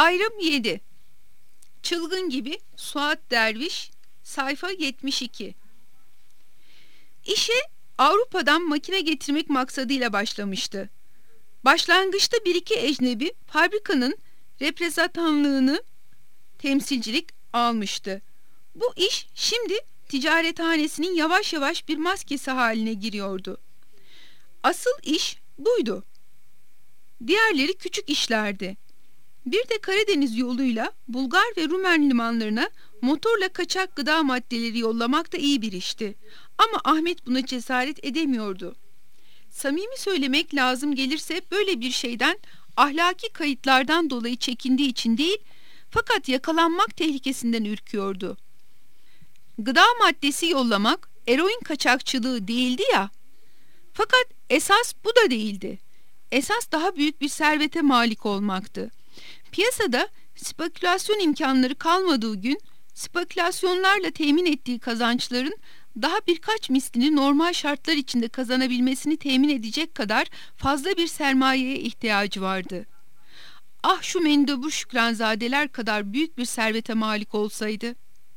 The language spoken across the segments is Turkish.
Ayrım 7. Çılgın gibi Suat Derviş, sayfa 72. İşe Avrupa'dan makine getirmek maksadıyla başlamıştı. Başlangıçta bir iki ecnebi fabrikanın reprezentanlığını temsilcilik almıştı. Bu iş şimdi ticarethanesinin yavaş yavaş bir maskesi haline giriyordu. Asıl iş buydu. Diğerleri küçük işlerdi. Bir de Karadeniz yoluyla Bulgar ve Rumen limanlarına motorla kaçak gıda maddeleri yollamak da iyi bir işti. Ama Ahmet buna cesaret edemiyordu. Samimi söylemek lazım gelirse böyle bir şeyden ahlaki kayıtlardan dolayı çekindiği için değil, fakat yakalanmak tehlikesinden ürküyordu. Gıda maddesi yollamak eroin kaçakçılığı değildi ya. Fakat esas bu da değildi. Esas daha büyük bir servete malik olmaktı. Piyasada spekülasyon imkanları kalmadığı gün, spekülasyonlarla temin ettiği kazançların daha birkaç mislini normal şartlar içinde kazanabilmesini temin edecek kadar fazla bir sermayeye ihtiyacı vardı. Ah, şu mendebur Şükranzadeler kadar büyük bir servete malik olsaydı.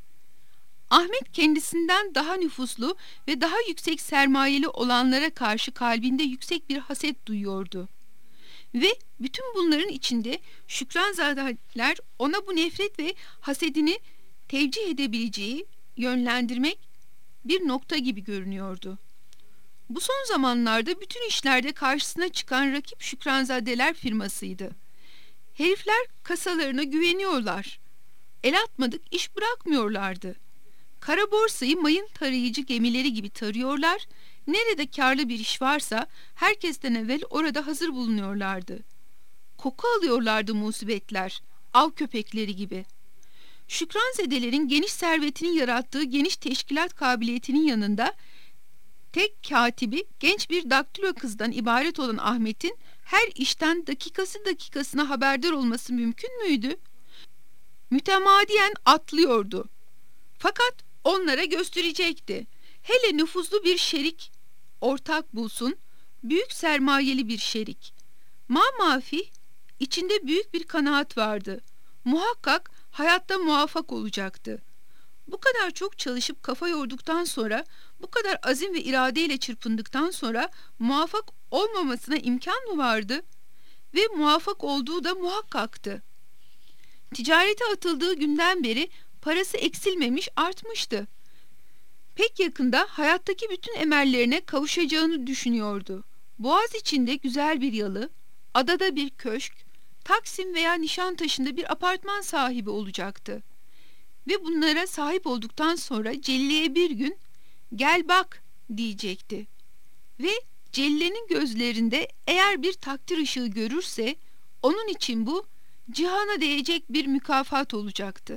Ahmet kendisinden daha nüfuslu ve daha yüksek sermayeli olanlara karşı kalbinde yüksek bir haset duyuyordu. Ve bütün bunların içinde Şükranzadeler ona bu nefret ve hasedini tevcih edebileceği, yönlendirmek bir nokta gibi görünüyordu. Bu son zamanlarda bütün işlerde karşısına çıkan rakip Şükranzadeler firmasıydı. Herifler kasalarına güveniyorlar. El atmadık iş bırakmıyorlardı. Kara borsayı mayın tarayıcı gemileri gibi tarıyorlar. Nerede karlı bir iş varsa herkesten evvel orada hazır bulunuyorlardı. Koku alıyorlardı musibetler, av köpekleri gibi. Şükranzedelerin geniş servetinin yarattığı geniş teşkilat kabiliyetinin yanında tek katibi genç bir daktilo kızdan ibaret olan Ahmet'in her işten dakikasına haberdar olması mümkün müydü? Mütemadiyen atlıyordu. Fakat onlara gösterecekti. Hele nüfuzlu bir şerik ortak bulsun, büyük sermayeli bir şerik. Mamafih, içinde büyük bir kanaat vardı. Muhakkak hayatta muvaffak olacaktı. Bu kadar çok çalışıp kafa yorduktan sonra, bu kadar azim ve iradeyle çırpındıktan sonra muvaffak olmamasına imkan mı vardı? Ve muvaffak olduğu da muhakkaktı. Ticarete atıldığı günden beri parası eksilmemiş, artmıştı. Pek yakında hayattaki bütün emellerine kavuşacağını düşünüyordu. Boğaz içinde güzel bir yalı, adada bir köşk, Taksim veya Nişantaşı'nda bir apartman sahibi olacaktı. Ve bunlara sahip olduktan sonra Celle'ye bir gün "Gel bak" diyecekti. Ve Celle'nin gözlerinde eğer bir takdir ışığı görürse, onun için bu cihana değecek bir mükafat olacaktı.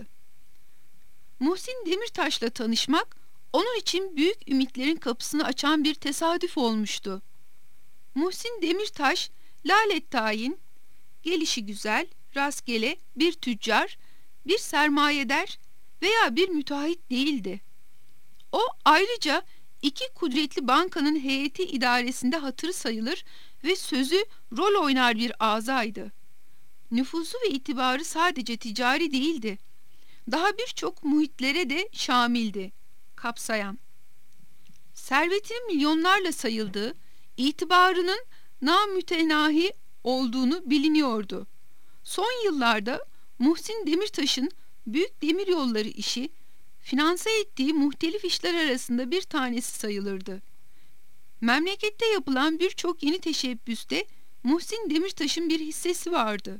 Muhsin Demirtaş'la tanışmak onun için büyük ümitlerin kapısını açan bir tesadüf olmuştu. Muhsin Demirtaş, lalet tayin, gelişi güzel, rastgele bir tüccar, bir sermayedar veya bir müteahhit değildi. O ayrıca iki kudretli bankanın heyeti idaresinde hatırı sayılır ve sözü rol oynar bir ağzaydı. Nüfusu ve itibarı sadece ticari değildi. Daha birçok muhitlere de şamildi, kapsayan. Servetinin milyonlarla sayıldığı, itibarının namütenahi olduğunu biliniyordu. Son yıllarda Muhsin Demirtaş'ın büyük demiryolları işi, finanse ettiği muhtelif işler arasında bir tanesi sayılırdı. Memlekette yapılan birçok yeni teşebbüste Muhsin Demirtaş'ın bir hissesi vardı.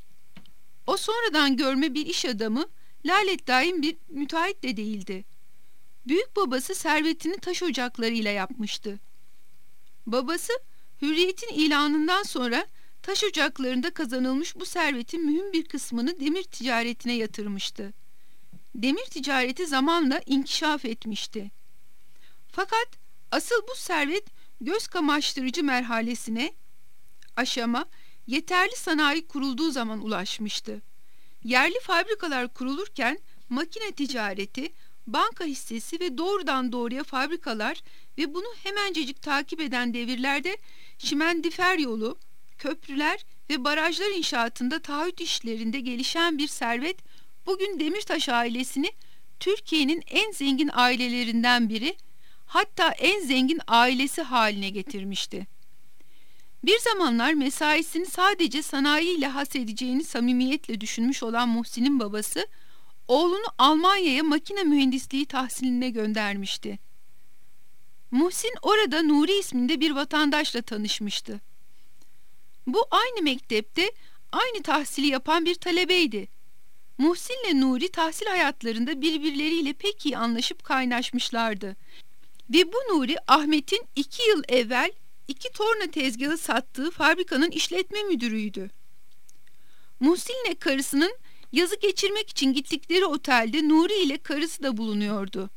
O sonradan görme bir iş adamı, lalet daim bir müteahhit de değildi. Büyük babası servetini taş ocaklarıyla yapmıştı. Babası hürriyetin ilanından sonra taş ocaklarında kazanılmış bu servetin mühim bir kısmını demir ticaretine yatırmıştı. Demir ticareti zamanla inkişaf etmişti. Fakat asıl bu servet göz kamaştırıcı merhalesine, aşama, yeterli sanayi kurulduğu zaman ulaşmıştı. Yerli fabrikalar kurulurken makine ticareti, banka hissesi ve doğrudan doğruya fabrikalar ve bunu hemencecik takip eden devirlerde şimendifer yolu, köprüler ve barajlar inşaatında taahhüt işlerinde gelişen bir servet bugün Demirtaş ailesini Türkiye'nin en zengin ailelerinden biri, hatta en zengin ailesi haline getirmişti. Bir zamanlar mesaisini sadece sanayiyle hasedeceğini samimiyetle düşünmüş olan Muhsin'in babası, oğlunu Almanya'ya makine mühendisliği tahsiline göndermişti. Muhsin orada Nuri isminde bir vatandaşla tanışmıştı. Bu aynı mektepte aynı tahsili yapan bir talebeydi. Muhsin'le Nuri tahsil hayatlarında birbirleriyle pek iyi anlaşıp kaynaşmışlardı. Ve bu Nuri, Ahmet'in 2 yıl evvel 2 torna tezgahı sattığı fabrikanın işletme müdürüydü. Muhsin'le karısının yazı geçirmek için gittikleri otelde Nuri ile karısı da bulunuyordu.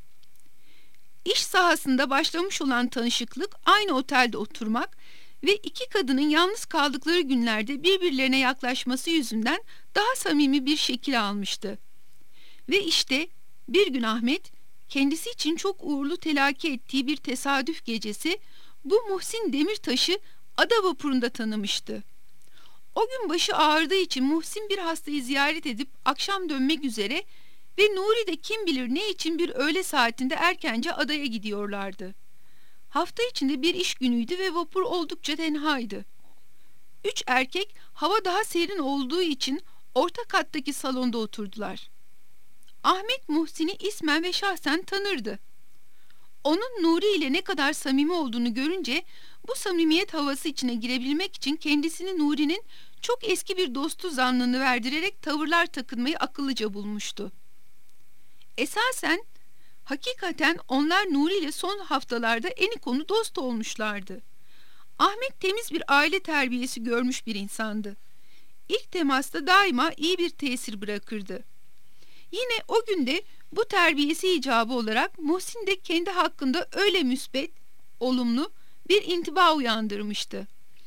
İş sahasında başlamış olan tanışıklık aynı otelde oturmak ve 2 kadının yalnız kaldıkları günlerde birbirlerine yaklaşması yüzünden daha samimi bir şekil almıştı. Ve işte bir gün Ahmet kendisi için çok uğurlu telakki ettiği bir tesadüf gecesi bu Muhsin Demirtaş'ı ada vapurunda tanımıştı. O gün başı ağrıdığı için Muhsin bir hastayı ziyaret edip akşam dönmek üzere ve Nuri de kim bilir ne için bir öğle saatinde erkence adaya gidiyorlardı. Hafta içinde bir iş günüydü ve vapur oldukça tenhaydı. 3 erkek hava daha serin olduğu için orta kattaki salonda oturdular. Ahmet Muhsin'i ismen ve şahsen tanırdı. Onun Nuri ile ne kadar samimi olduğunu görünce bu samimiyet havası içine girebilmek için kendisini Nuri'nin çok eski bir dostu zannını verdirerek tavırlar takınmayı akıllıca bulmuştu. Esasen hakikaten onlar Nuri ile son haftalarda enikonu dost olmuşlardı. Ahmet temiz bir aile terbiyesi görmüş bir insandı. İlk temasta daima iyi bir tesir bırakırdı. Yine o günde bu terbiyesi icabı olarak Muhsin de kendi hakkında öyle müsbet, olumlu bir intiba uyandırmıştı.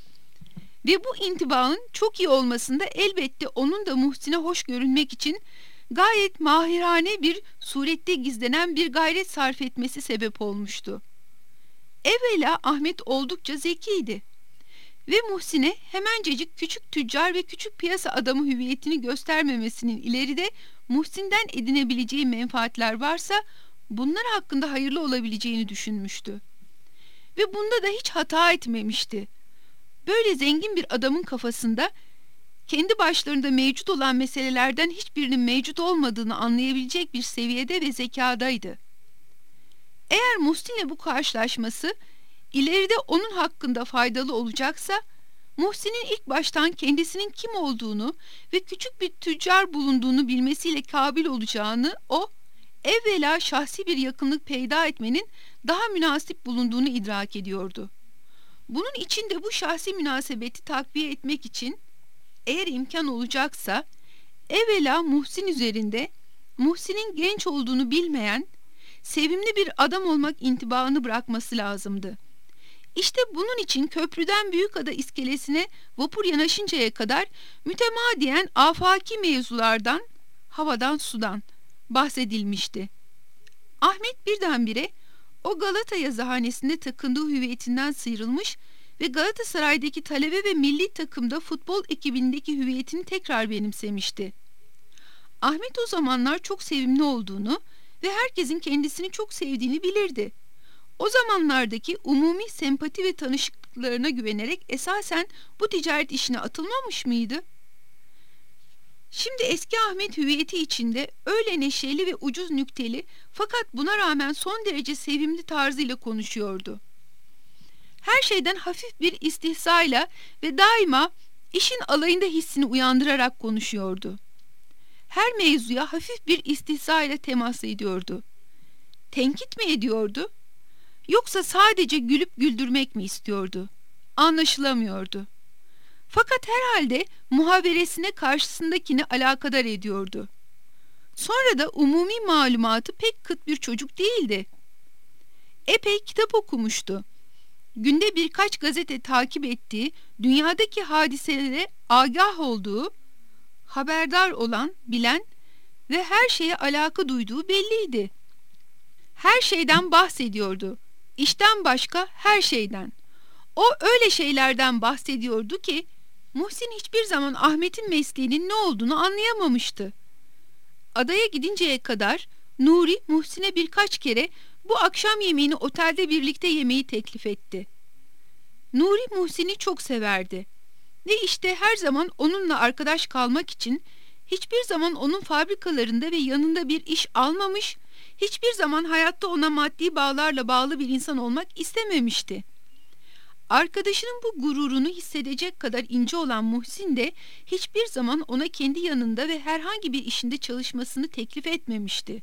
Ve bu intibaın çok iyi olmasında elbette onun da Muhsin'e hoş görünmek için gayet mahirane bir surette gizlenen bir gayret sarf etmesi sebep olmuştu. Evvela Ahmet oldukça zekiydi ve Muhsin'e hemencecik küçük tüccar ve küçük piyasa adamı hüviyetini göstermemesinin ileride Muhsin'den edinebileceği menfaatler varsa bunlar hakkında hayırlı olabileceğini düşünmüştü. Ve bunda da hiç hata etmemişti. Böyle zengin bir adamın kafasında kendi başlarında mevcut olan meselelerden hiçbirinin mevcut olmadığını anlayabilecek bir seviyede ve zekadaydı. Eğer Muhsin'le bu karşılaşması ileride onun hakkında faydalı olacaksa, Muhsin'in ilk baştan kendisinin kim olduğunu ve küçük bir tüccar bulunduğunu bilmesiyle kabil olacağını o, evvela şahsi bir yakınlık peyda etmenin daha münasip bulunduğunu idrak ediyordu. Bunun için de bu şahsi münasebeti takviye etmek için, eğer imkan olacaksa, evvela Muhsin üzerinde, Muhsin'in genç olduğunu bilmeyen, sevimli bir adam olmak intibaını bırakması lazımdı. İşte bunun için köprüden Büyükada iskelesine vapur yanaşıncaya kadar mütemadiyen afaki mevzulardan, havadan sudan bahsedilmişti. Ahmet birdenbire o Galata yazıhanesinde takındığı hüviyetinden sıyrılmış ve Galatasaray'daki talebe ve milli takımda futbol ekibindeki hüviyetini tekrar benimsemişti. Ahmet o zamanlar çok sevimli olduğunu ve herkesin kendisini çok sevdiğini bilirdi. O zamanlardaki umumi sempati ve tanışıklıklarına güvenerek esasen bu ticaret işine atılmamış mıydı? Şimdi eski Ahmet hüviyeti içinde öyle neşeli ve ucuz nükteli fakat buna rağmen son derece sevimli tarzıyla konuşuyordu. Her şeyden hafif bir istihzayla ve daima işin alayında hissini uyandırarak konuşuyordu. Her mevzuya hafif bir istihzayla temas ediyordu. Tenkit mi ediyordu? Yoksa sadece gülüp güldürmek mi istiyordu? Anlaşılamıyordu. Fakat herhalde muhaberesine karşısındakini alakadar ediyordu. Sonra da umumi malumatı pek kıt bir çocuk değildi. Epey kitap okumuştu. Günde birkaç gazete takip ettiği, dünyadaki hadiselere agah olduğu, haberdar olan, bilen ve her şeye alaka duyduğu belliydi. Her şeyden bahsediyordu. İşten başka her şeyden. O öyle şeylerden bahsediyordu ki Muhsin hiçbir zaman Ahmet'in mesleğinin ne olduğunu anlayamamıştı. Adaya gidinceye kadar Nuri Muhsin'e birkaç kere bu akşam yemeğini otelde birlikte yemeyi teklif etti. Nuri Muhsin'i çok severdi ve işte her zaman onunla arkadaş kalmak için hiçbir zaman onun fabrikalarında ve yanında bir iş almamış, hiçbir zaman hayatta ona maddi bağlarla bağlı bir insan olmak istememişti. Arkadaşının bu gururunu hissedecek kadar ince olan Muhsin de hiçbir zaman ona kendi yanında ve herhangi bir işinde çalışmasını teklif etmemişti.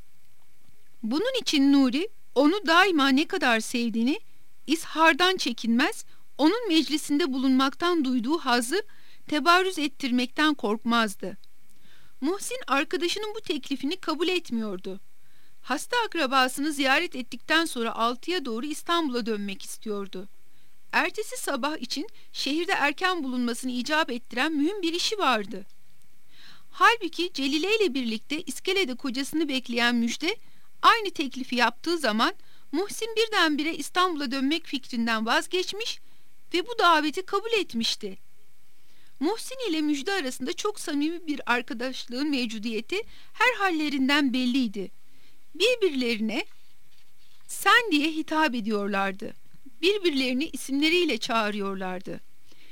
Bunun için Nuri onu daima ne kadar sevdiğini izhardan çekinmez, onun meclisinde bulunmaktan duyduğu hazzı tebarrüz ettirmekten korkmazdı. Muhsin arkadaşının bu teklifini kabul etmiyordu. Hasta akrabasını ziyaret ettikten sonra 6'ya doğru İstanbul'a dönmek istiyordu. Ertesi sabah için şehirde erken bulunmasını icap ettiren mühim bir işi vardı. Halbuki Celile ile birlikte iskelede kocasını bekleyen Müjde aynı teklifi yaptığı zaman Muhsin birdenbire İstanbul'a dönmek fikrinden vazgeçmiş ve bu daveti kabul etmişti. Muhsin ile Müjde arasında çok samimi bir arkadaşlığın mevcudiyeti her hallerinden belliydi. Birbirlerine sen diye hitap ediyorlardı. Birbirlerini isimleriyle çağırıyorlardı.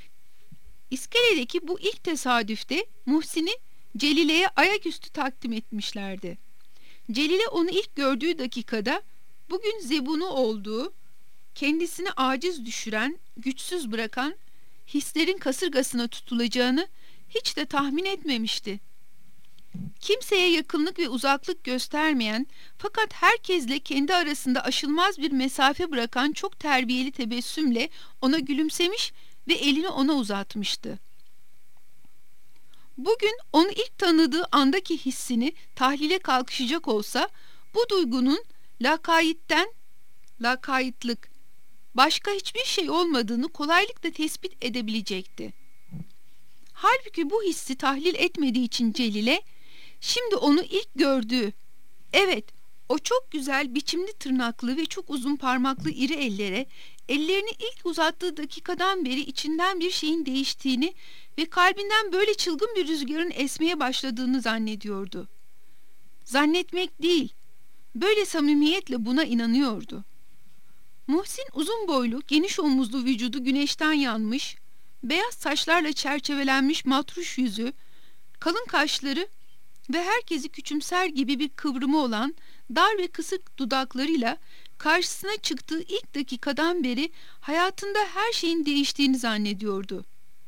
İskeledeki bu ilk tesadüfte Muhsin'i Celile'ye ayaküstü takdim etmişlerdi. Celile onu ilk gördüğü dakikada bugün zebunu olduğu, kendisini aciz düşüren, güçsüz bırakan hislerin kasırgasına tutulacağını hiç de tahmin etmemişti. Kimseye yakınlık ve uzaklık göstermeyen fakat herkesle kendi arasında aşılmaz bir mesafe bırakan çok terbiyeli tebessümle ona gülümsemiş ve elini ona uzatmıştı. Bugün onu ilk tanıdığı andaki hissini tahlile kalkışacak olsa bu duygunun lakaytlık başka hiçbir şey olmadığını kolaylıkla tespit edebilecekti. Halbuki bu hissi tahlil etmediği için Celile şimdi onu ilk gördüğü, evet o çok güzel biçimli tırnaklı ve çok uzun parmaklı iri ellerini ilk uzattığı dakikadan beri içinden bir şeyin değiştiğini ve kalbinden böyle çılgın bir rüzgarın esmeye başladığını zannediyordu. Zannetmek değil, böyle samimiyetle buna inanıyordu. Muhsin uzun boylu, geniş omuzlu vücudu güneşten yanmış, beyaz saçlarla çerçevelenmiş matruş yüzü, kalın kaşları ve herkesi küçümser gibi bir kıvrımı olan dar ve kısık dudaklarıyla karşısına çıktığı ilk dakikadan beri hayatında her şeyin değiştiğini zannediyordu.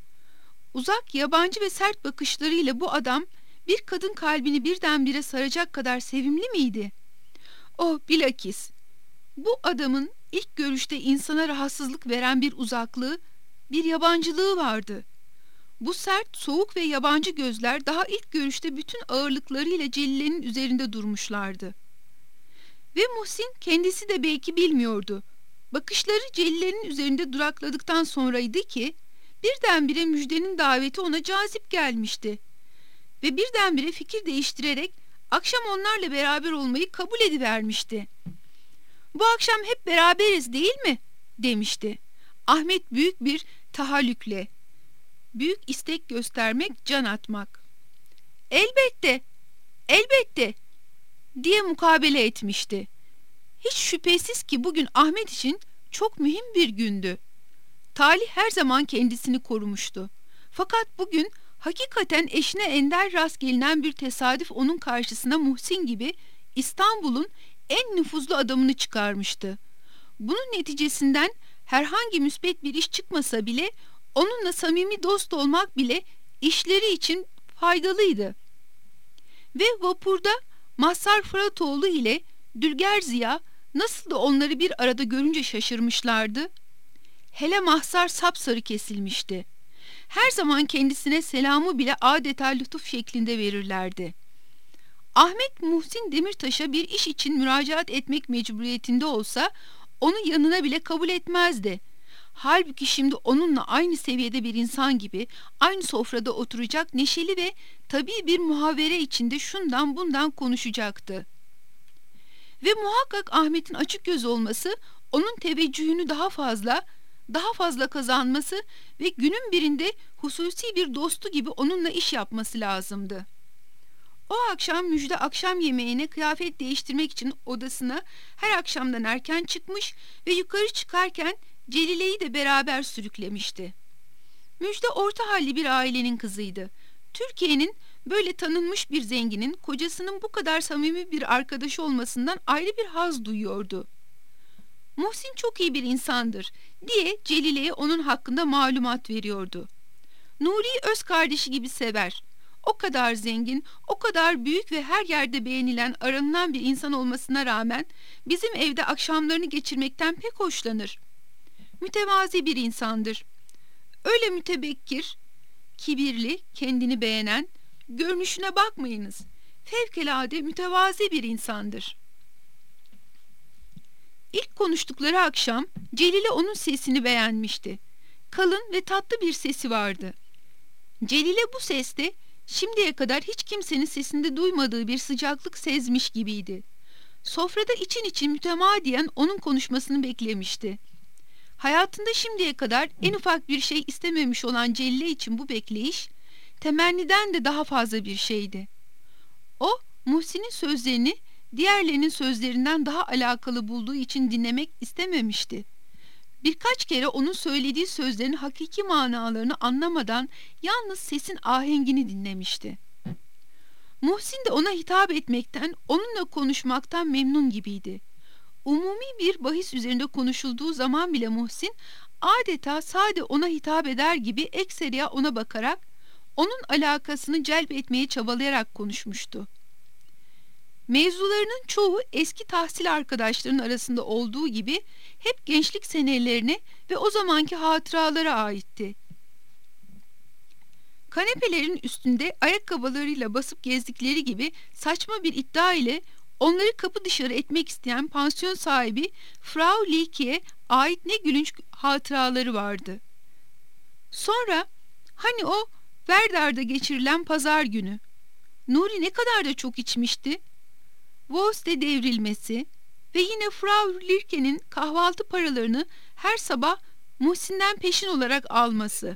Uzak, yabancı ve sert bakışlarıyla bu adam bir kadın kalbini birdenbire saracak kadar sevimli miydi? Oh, bilakis bu adamın ilk görüşte insana rahatsızlık veren bir uzaklığı, bir yabancılığı vardı. Bu sert, soğuk ve yabancı gözler daha ilk görüşte bütün ağırlıklarıyla Celile'nin üzerinde durmuşlardı. Ve Muhsin kendisi de belki bilmiyordu. Bakışları Celile'nin üzerinde durakladıktan sonraydı ki birdenbire Müjde'nin daveti ona cazip gelmişti. Ve birdenbire fikir değiştirerek akşam onlarla beraber olmayı kabul edivermişti. "Bu akşam hep beraberiz değil mi?" demişti. Ahmet büyük bir tahallükle, büyük istek göstermek, can atmak. "Elbette, elbette," diye mukabele etmişti. Hiç şüphesiz ki bugün Ahmet için çok mühim bir gündü. Talih her zaman kendisini korumuştu. Fakat bugün hakikaten eşine ender rast gelinen bir tesadüf onun karşısına Muhsin gibi İstanbul'un en nüfuzlu adamını çıkarmıştı. Bunun neticesinden herhangi müsbet bir iş çıkmasa bile onunla samimi dost olmak bile işleri için faydalıydı. Ve vapurda Mazhar Fıratoğlu ile Dülger Ziya nasıl da onları bir arada görünce şaşırmışlardı. Hele Mazhar sapsarı kesilmişti. Her zaman kendisine selamı bile adeta lütuf şeklinde verirlerdi. Ahmet Muhsin Demirtaş'a bir iş için müracaat etmek mecburiyetinde olsa onu yanına bile kabul etmezdi. Halbuki şimdi onunla aynı seviyede bir insan gibi aynı sofrada oturacak, neşeli ve tabii bir muhavere içinde şundan bundan konuşacaktı. Ve muhakkak Ahmet'in açık göz olması onun teveccühünü daha fazla, daha fazla kazanması ve günün birinde hususi bir dostu gibi onunla iş yapması lazımdı. O akşam Müjde akşam yemeğine kıyafet değiştirmek için odasına her akşamdan erken çıkmış ve yukarı çıkarken Celile'yi de beraber sürüklemişti. Müjde orta halli bir ailenin kızıydı. Türkiye'nin böyle tanınmış bir zenginin kocasının bu kadar samimi bir arkadaşı olmasından ayrı bir haz duyuyordu. Muhsin çok iyi bir insandır diye Celile'ye onun hakkında malumat veriyordu. Nuri'yi öz kardeşi gibi sever. O kadar zengin, o kadar büyük ve her yerde beğenilen, aranılan bir insan olmasına rağmen bizim evde akşamlarını geçirmekten pek hoşlanır. Mütevazi bir insandır. Öyle mütebekkir, kibirli, kendini beğenen, görünüşüne bakmayınız. Fevkalade mütevazi bir insandır. İlk konuştukları akşam Celile onun sesini beğenmişti. Kalın ve tatlı bir sesi vardı. Celile bu seste şimdiye kadar hiç kimsenin sesinde duymadığı bir sıcaklık sezmiş gibiydi. Sofrada için için mütemadiyen onun konuşmasını beklemişti. Hayatında şimdiye kadar en ufak bir şey istememiş olan Celile için bu bekleyiş, temenniden de daha fazla bir şeydi. O, Muhsin'in sözlerini diğerlerinin sözlerinden daha alakalı bulduğu için dinlemek istememişti. Birkaç kere onun söylediği sözlerin hakiki manalarını anlamadan yalnız sesin ahengini dinlemişti. Muhsin de ona hitap etmekten, onunla konuşmaktan memnun gibiydi. Umumi bir bahis üzerinde konuşulduğu zaman bile Muhsin adeta sade ona hitap eder gibi ekseriya ona bakarak, onun alakasını celp etmeye çabalayarak konuşmuştu. Mevzularının çoğu eski tahsil arkadaşlarının arasında olduğu gibi hep gençlik senelerine ve o zamanki hatıralara aitti. Kanepelerin üstünde ayakkabılarıyla basıp gezdikleri gibi saçma bir iddia ile onları kapı dışarı etmek isteyen pansiyon sahibi Frau Leake'ye ait ne gülünç hatıraları vardı. Sonra hani o Werder'da geçirilen pazar günü Nuri ne kadar da çok içmişti. Voste devrilmesi ve yine Frau Lirke'nin kahvaltı paralarını her sabah Muhsin'den peşin olarak alması.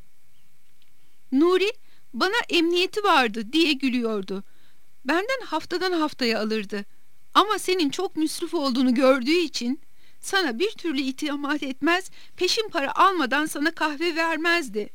Nuri bana emniyeti vardı diye gülüyordu. Benden haftadan haftaya alırdı. Ama senin çok müsrif olduğunu gördüğü için sana bir türlü itimat etmez, peşin para almadan sana kahve vermezdi.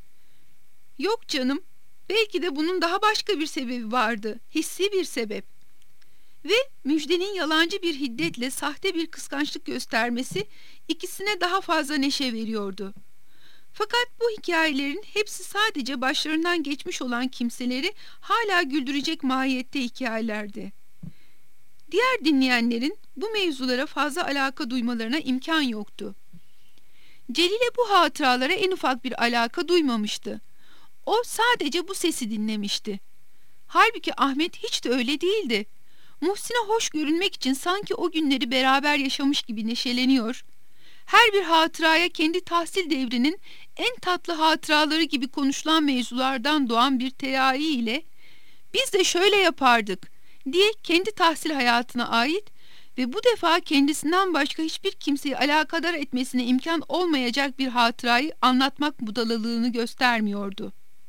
Yok canım, belki de bunun daha başka bir sebebi vardı, hissi bir sebep. Ve Müjde'nin yalancı bir hiddetle sahte bir kıskançlık göstermesi ikisine daha fazla neşe veriyordu. Fakat bu hikayelerin hepsi sadece başlarından geçmiş olan kimseleri hala güldürecek mahiyette hikayelerdi. Diğer dinleyenlerin bu mevzulara fazla alaka duymalarına imkan yoktu. Celile bu hatıralara en ufak bir alaka duymamıştı. O sadece bu sesi dinlemişti. Halbuki Ahmet hiç de öyle değildi. Muhsin'e hoş görünmek için sanki o günleri beraber yaşamış gibi neşeleniyor, her bir hatıraya kendi tahsil devrinin en tatlı hatıraları gibi konuşulan mevzulardan doğan bir teayyi ile biz de şöyle yapardık diye kendi tahsil hayatına ait ve bu defa kendisinden başka hiçbir kimseyi alakadar etmesine imkan olmayacak bir hatırayı anlatmak budalılığını göstermiyordu.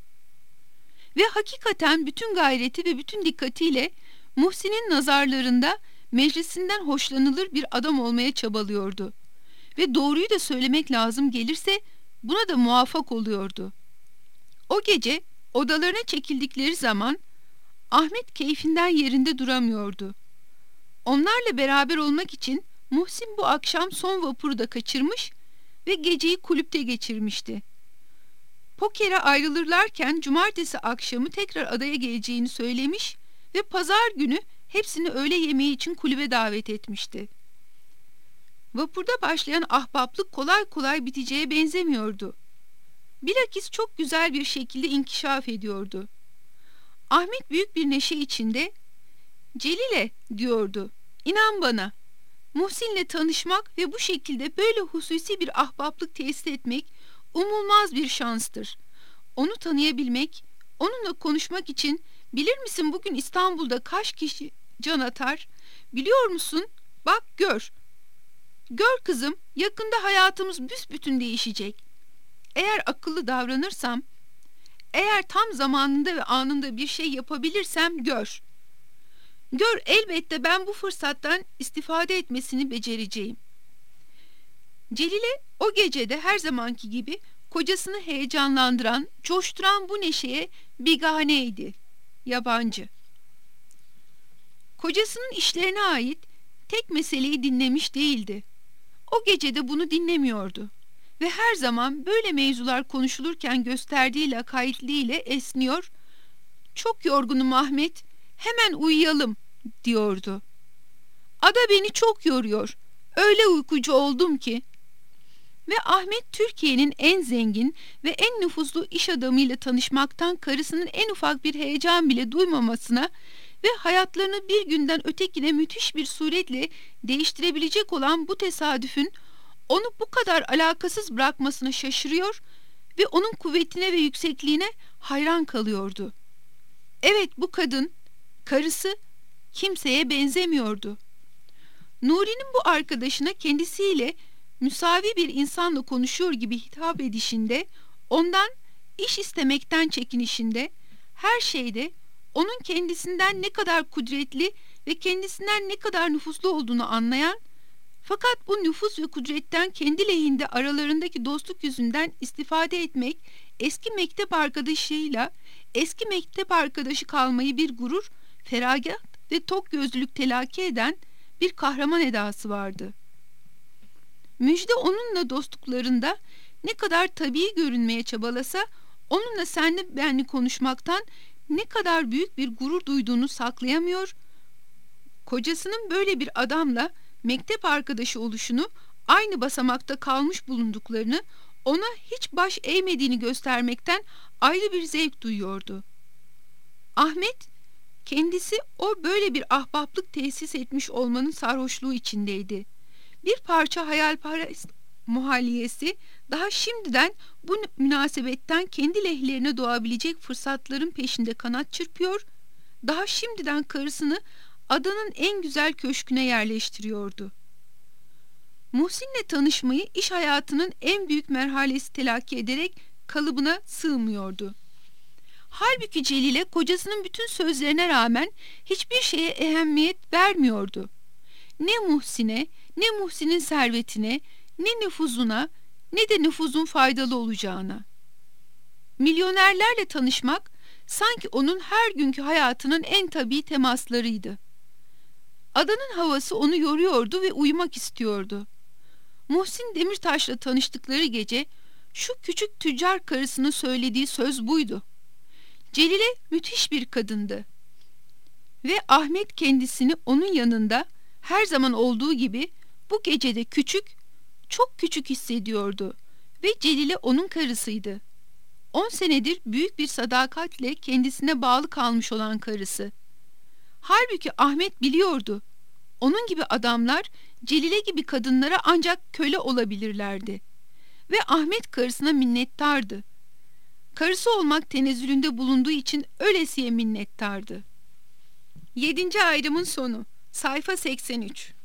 Ve hakikaten bütün gayreti ve bütün dikkatiyle Muhsin'in nazarlarında meclisinden hoşlanılır bir adam olmaya çabalıyordu. Ve doğruyu da söylemek lazım gelirse buna da muvaffak oluyordu. O gece odalarına çekildikleri zaman Ahmet keyfinden yerinde duramıyordu. Onlarla beraber olmak için Muhsin bu akşam son vapuru da kaçırmış ve geceyi kulüpte geçirmişti. Pokere ayrılırlarken cumartesi akşamı tekrar adaya geleceğini söylemiş ve pazar günü hepsini öğle yemeği için kulübe davet etmişti. Vapurda başlayan ahbaplık kolay kolay biteceğe benzemiyordu. Bilakis çok güzel bir şekilde inkişaf ediyordu. Ahmet büyük bir neşe içinde "Celile," diyordu, "inan bana, Muhsin'le tanışmak ve bu şekilde böyle hususi bir ahbaplık tesis etmek umulmaz bir şanstır. Onu tanıyabilmek, onunla konuşmak için bilir misin bugün İstanbul'da kaç kişi can atar? Biliyor musun? Bak gör." Gör kızım, yakında hayatımız büsbütün değişecek. Eğer akıllı davranırsam, eğer tam zamanında ve anında bir şey yapabilirsem gör. Gör, elbette ben bu fırsattan istifade etmesini becereceğim. Celile o gecede her zamanki gibi kocasını heyecanlandıran, coşturan bu neşeye biganeydi, yabancı. Kocasının işlerine ait tek meseleyi dinlemiş değildi. O gecede bunu dinlemiyordu ve her zaman böyle mevzular konuşulurken gösterdiği lakaytliğiyle esniyor, "Çok yorgunum Ahmet, hemen uyuyalım," diyordu. "Ada beni çok yoruyor, öyle uykucu oldum ki." Ve Ahmet Türkiye'nin en zengin ve en nüfuzlu iş adamıyla tanışmaktan karısının en ufak bir heyecan bile duymamasına ve hayatlarını bir günden ötekine müthiş bir suretle değiştirebilecek olan bu tesadüfün onu bu kadar alakasız bırakmasına şaşırıyor ve onun kuvvetine ve yüksekliğine hayran kalıyordu. Evet, bu kadın, karısı, kimseye benzemiyordu. Nuri'nin bu arkadaşına kendisiyle müsavi bir insanla konuşuyor gibi hitap edişinde, ondan iş istemekten çekinişinde, her şeyde onun kendisinden ne kadar kudretli ve kendisinden ne kadar nüfuzlu olduğunu anlayan, fakat bu nüfuz ve kudretten kendi lehinde aralarındaki dostluk yüzünden istifade etmek, eski mektep arkadaşıyla eski mektep arkadaşı kalmayı bir gurur, feragat ve tok gözlülük telakki eden bir kahraman edası vardı. Müjde onunla dostluklarında ne kadar tabii görünmeye çabalasa, onunla senli benli konuşmaktan ne kadar büyük bir gurur duyduğunu saklayamıyor, kocasının böyle bir adamla mektep arkadaşı oluşunu, aynı basamakta kalmış bulunduklarını, ona hiç baş eğmediğini göstermekten ayrı bir zevk duyuyordu. Ahmet, kendisi o böyle bir ahbaplık tesis etmiş olmanın sarhoşluğu içindeydi. Bir parça hayalperest muhalliyesi daha şimdiden bu münasebetten kendi lehlerine doğabilecek fırsatların peşinde kanat çırpıyor, daha şimdiden karısını adanın en güzel köşküne yerleştiriyordu. Muhsin'le tanışmayı iş hayatının en büyük merhalesi telakki ederek kalıbına sığmıyordu. Halbuki Celile kocasının bütün sözlerine rağmen hiçbir şeye ehemmiyet vermiyordu. Ne Muhsin'e, ne Muhsin'in servetine, ne nüfuzuna, ne de nüfuzun faydalı olacağına. Milyonerlerle tanışmak sanki onun her günkü hayatının en tabii temaslarıydı. Adanın havası onu yoruyordu ve uyumak istiyordu. Muhsin Demirtaş'la tanıştıkları gece şu küçük tüccar karısının söylediği söz buydu. Celile müthiş bir kadındı. Ve Ahmet kendisini onun yanında her zaman olduğu gibi bu gecede küçük, çok küçük hissediyordu ve Celile onun karısıydı. 10 senedir büyük bir sadakatle kendisine bağlı kalmış olan karısı. Halbuki Ahmet biliyordu, onun gibi adamlar Celile gibi kadınlara ancak köle olabilirlerdi. Ve Ahmet karısına minnettardı. Karısı olmak tenezzülünde bulunduğu için ölesiye minnettardı. 7. ayrımın sonu. Sayfa 83.